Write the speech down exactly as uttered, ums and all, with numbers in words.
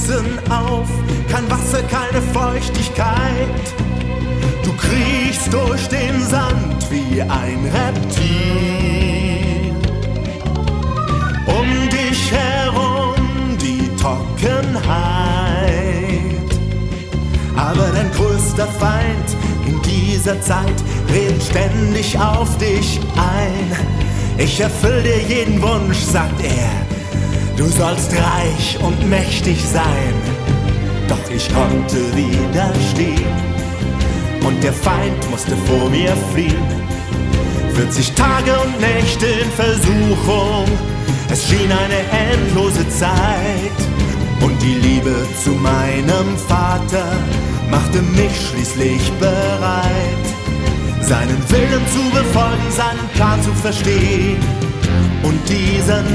wachsen auf, kein Wasser, keine Feuchtigkeit. Du kriechst durch den Sand wie ein Reptil. Um dich herum die Trockenheit, aber dein größter Feind in dieser Zeit redet ständig auf dich ein. Ich erfüll dir jeden Wunsch, sagt er, du sollst reich und mächtig sein. Doch ich konnte widerstehen und der Feind musste vor mir fliehen. vierzig Tage und Nächte in Versuchung, es schien eine endlose Zeit. Und die Liebe zu meinem Vater machte mich schließlich bereit, seinen Willen zu befolgen, seinen Plan zu verstehen und diesen